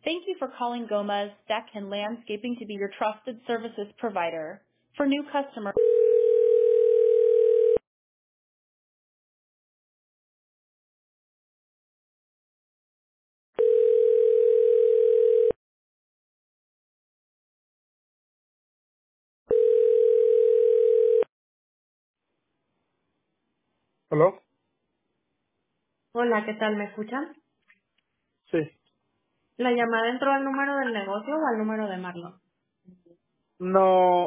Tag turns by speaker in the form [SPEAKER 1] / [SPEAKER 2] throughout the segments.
[SPEAKER 1] Thank you for calling Gomez Deck and Landscaping to be your trusted services provider. For new customers.
[SPEAKER 2] ¿Aló?
[SPEAKER 1] Hola, ¿qué tal? ¿Me escuchan?
[SPEAKER 2] Sí.
[SPEAKER 1] ¿La llamada entró al número del negocio o al número de Marlon?
[SPEAKER 2] No,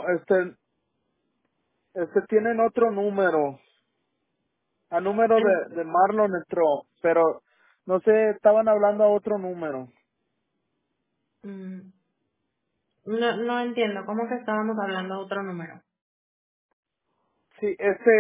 [SPEAKER 2] tienen otro número. A número
[SPEAKER 1] En-
[SPEAKER 2] de Marlon entró, pero no sé, estaban hablando a otro número.
[SPEAKER 1] mm, no entiendo, ¿cómo que estábamos hablando de otro número?
[SPEAKER 2] Sí,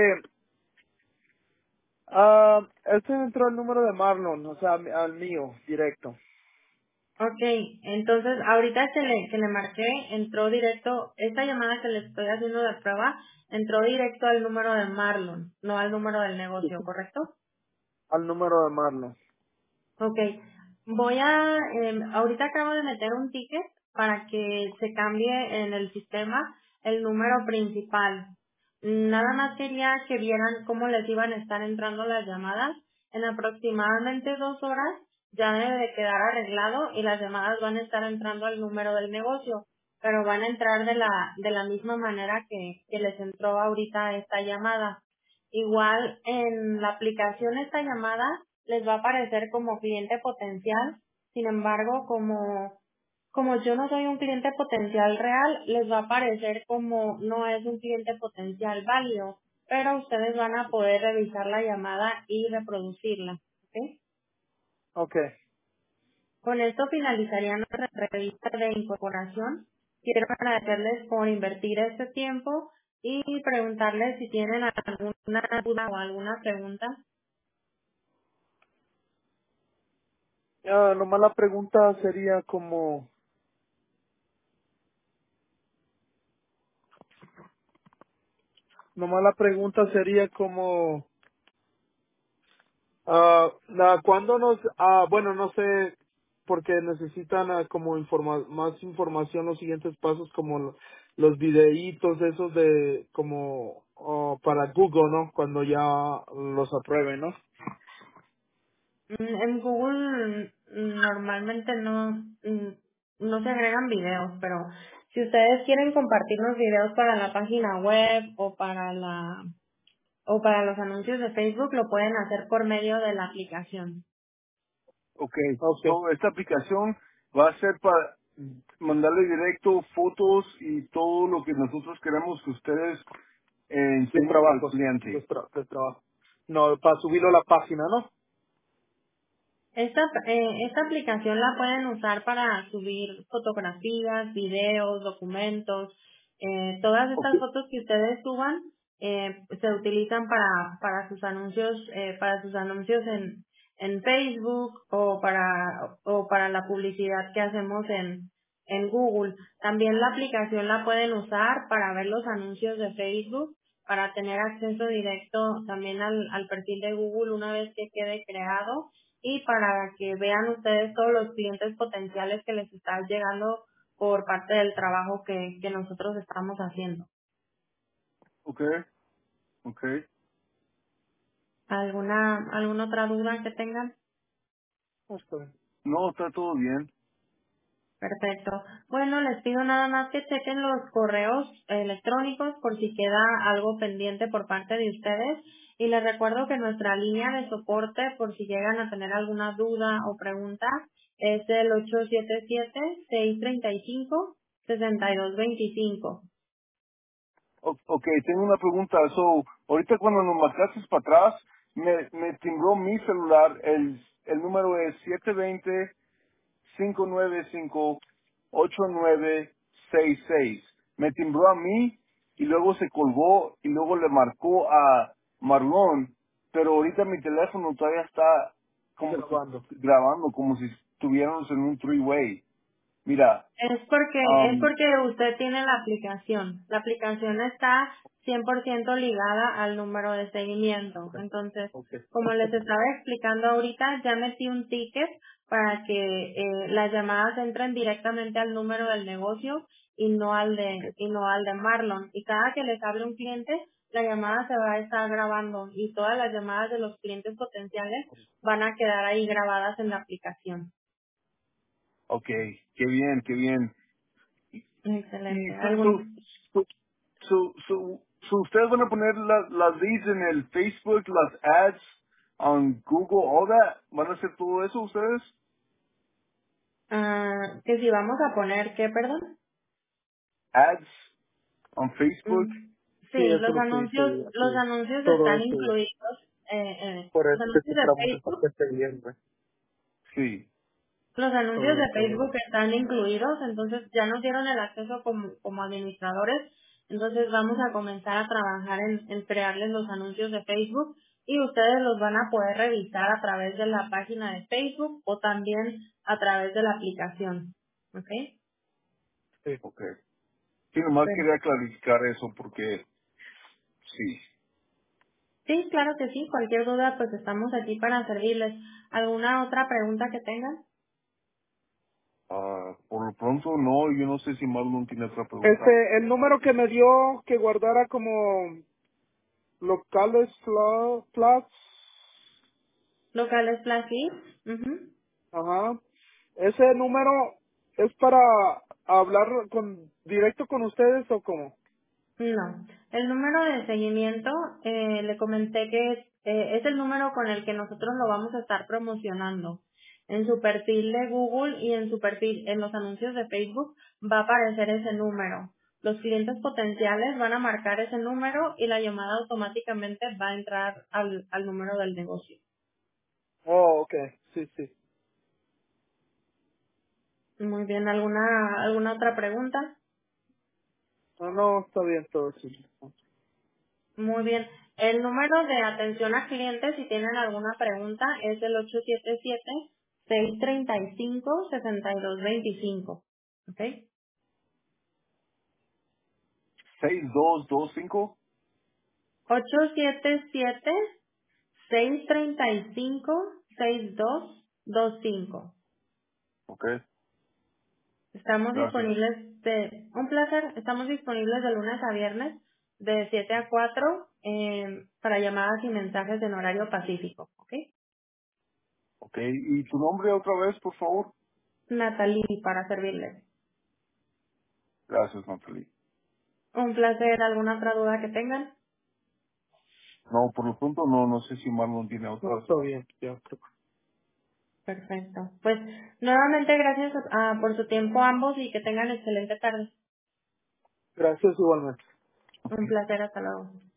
[SPEAKER 2] entró el número de Marlon, o sea, al mío, directo.
[SPEAKER 1] Ok, entonces ahorita que le marqué, entró directo, esta llamada que le estoy haciendo de prueba, entró directo al número de Marlon, no al número del negocio, ¿correcto?
[SPEAKER 2] Al número de Marlon.
[SPEAKER 1] Ok, ahorita acabo de meter un ticket para que se cambie en el sistema el número principal. Nada más quería que vieran cómo les iban a estar entrando las llamadas. En aproximadamente 2 horas ya debe de quedar arreglado y las llamadas van a estar entrando al número del negocio, pero van a entrar de la misma manera que les entró ahorita esta llamada. Igual en la aplicación esta llamada les va a aparecer como cliente potencial. Sin embargo, como yo no soy un cliente potencial real, les va a aparecer como no es un cliente potencial válido, pero ustedes van a poder revisar la llamada y reproducirla. ¿Ok?
[SPEAKER 2] Ok,
[SPEAKER 1] Con esto finalizaría nuestra entrevista de incorporación. Quiero agradecerles por invertir este tiempo y preguntarles si tienen alguna duda o alguna pregunta.
[SPEAKER 2] nomás la pregunta sería como, nomás la pregunta sería como, ¿cuándo bueno, no sé, porque necesitan como más información, los siguientes pasos, como los videitos esos de, como, para Google, ¿no? Cuando ya los aprueben, ¿no?
[SPEAKER 1] En Google normalmente no se agregan videos, pero si ustedes quieren compartir los videos para la página web o para los anuncios de Facebook, lo pueden hacer por medio de la aplicación.
[SPEAKER 2] Ok, so esta aplicación va a ser para mandarle directo fotos y todo lo que nosotros queremos que ustedes enseñen al cliente. De trabajo. No, para subirlo a la página, ¿no?
[SPEAKER 1] Esta aplicación la pueden usar para subir fotografías, videos, documentos. Todas
[SPEAKER 2] Ok,
[SPEAKER 1] estas fotos que ustedes suban se utilizan para sus anuncios en Facebook o para la publicidad que hacemos en Google. También la aplicación la pueden usar para ver los anuncios de Facebook, para tener acceso directo también al perfil de Google una vez que quede creado y para que vean ustedes todos los clientes potenciales que les están llegando por parte del trabajo que nosotros estamos haciendo.
[SPEAKER 2] ok, ok.
[SPEAKER 1] ¿Alguna otra duda que tengan?
[SPEAKER 2] Está bien. No, está todo bien.
[SPEAKER 1] Perfecto. Bueno, les pido nada más que chequen los correos electrónicos por si queda algo pendiente por parte de ustedes. Y les recuerdo que nuestra línea de soporte, por si llegan a tener alguna duda o pregunta, es el 877-635-6225.
[SPEAKER 2] Ok, tengo una pregunta. So, ahorita cuando nos marcaste para atrás, me timbró mi celular. El número es 720-595-8966. Me timbró a mí y luego se colgó y luego le marcó a Marlon. Pero ahorita mi teléfono todavía está como grabando, como si estuviéramos en un three-way.
[SPEAKER 3] Mira,
[SPEAKER 1] Es
[SPEAKER 3] um,
[SPEAKER 1] porque usted tiene la aplicación. La aplicación está 100% ligada al número de seguimiento.
[SPEAKER 2] Okay.
[SPEAKER 1] Entonces,
[SPEAKER 2] Okay.
[SPEAKER 1] como les estaba explicando ahorita, ya metí un ticket para que las llamadas entren directamente al número del negocio
[SPEAKER 3] okay,
[SPEAKER 1] y no al de Marlon. Y cada que les hable un cliente, la llamada se va a estar grabando y todas las llamadas de los clientes potenciales van a quedar ahí grabadas en la aplicación.
[SPEAKER 3] okay, qué bien, qué bien. Y
[SPEAKER 1] Excelente.
[SPEAKER 3] ustedes van a poner las leads en el Facebook, las ads on Google, all that. ¿Van a hacer todo eso ustedes?
[SPEAKER 1] Que si vamos a poner, ¿qué, perdón?
[SPEAKER 3] Ads on Facebook.
[SPEAKER 1] Sí,
[SPEAKER 2] Sí, eso es lo que hice yo
[SPEAKER 1] los
[SPEAKER 2] aquí.
[SPEAKER 1] anuncios
[SPEAKER 2] Todo
[SPEAKER 1] están
[SPEAKER 2] eso.
[SPEAKER 1] incluidos,
[SPEAKER 2] Por
[SPEAKER 1] los
[SPEAKER 2] eso que
[SPEAKER 1] anuncios
[SPEAKER 2] te
[SPEAKER 1] de
[SPEAKER 2] pregunté para que
[SPEAKER 1] Facebook,
[SPEAKER 2] esté bien, güey.
[SPEAKER 3] Sí,
[SPEAKER 1] los anuncios
[SPEAKER 2] Todo,
[SPEAKER 1] de
[SPEAKER 2] todo.
[SPEAKER 1] Facebook están incluidos, entonces ya nos dieron el acceso como administradores, entonces vamos a comenzar a trabajar en crearles los anuncios de Facebook y ustedes los van a poder revisar a través de la página de Facebook o también a través de la aplicación, ¿ok?
[SPEAKER 2] Sí.
[SPEAKER 3] okay. Sí, nomás quería clarificar eso porque sí.
[SPEAKER 1] Sí, claro que sí. Cualquier duda, pues estamos aquí para servirles. ¿Alguna otra pregunta que tengan?
[SPEAKER 3] Por lo pronto no, yo no sé si Marlon tiene otra pregunta.
[SPEAKER 2] El número que me dio que guardara como locales flats,
[SPEAKER 1] Locales Flash Leads. Ujú.
[SPEAKER 2] ajá. Ese número es para hablar directo con ustedes o cómo?
[SPEAKER 1] No. El número de seguimiento, le comenté que es el número con el que nosotros lo vamos a estar promocionando. En su perfil de Google y en su perfil, en los anuncios de Facebook, va a aparecer ese número. Los clientes potenciales van a marcar ese número y la llamada automáticamente va a entrar al número del negocio.
[SPEAKER 2] Oh, okay, sí, sí.
[SPEAKER 1] Muy bien, ¿alguna otra pregunta?
[SPEAKER 2] No, no, está bien todo, sí.
[SPEAKER 1] Muy bien. El número de atención a clientes, si tienen alguna pregunta, es el 877-635-6225. ¿Ok?
[SPEAKER 3] 6225.
[SPEAKER 1] 877-635-6225.
[SPEAKER 3] Okay,
[SPEAKER 1] Estamos
[SPEAKER 3] gracias.
[SPEAKER 1] disponibles un placer, estamos disponibles de lunes a viernes de 7 a 4 para llamadas y mensajes en horario pacífico. ¿Ok?
[SPEAKER 3] Okay, ¿y tu nombre otra vez, por favor?
[SPEAKER 1] Natalie, para servirles.
[SPEAKER 3] Gracias, Natalie.
[SPEAKER 1] Un placer, ¿alguna otra duda que tengan?
[SPEAKER 3] No, por lo pronto no, no sé si Marlon tiene otra.
[SPEAKER 2] No, está bien, ya.
[SPEAKER 1] Perfecto. Pues nuevamente gracias por su tiempo ambos y que tengan excelente tarde.
[SPEAKER 2] Gracias igualmente.
[SPEAKER 1] Un placer, hasta luego.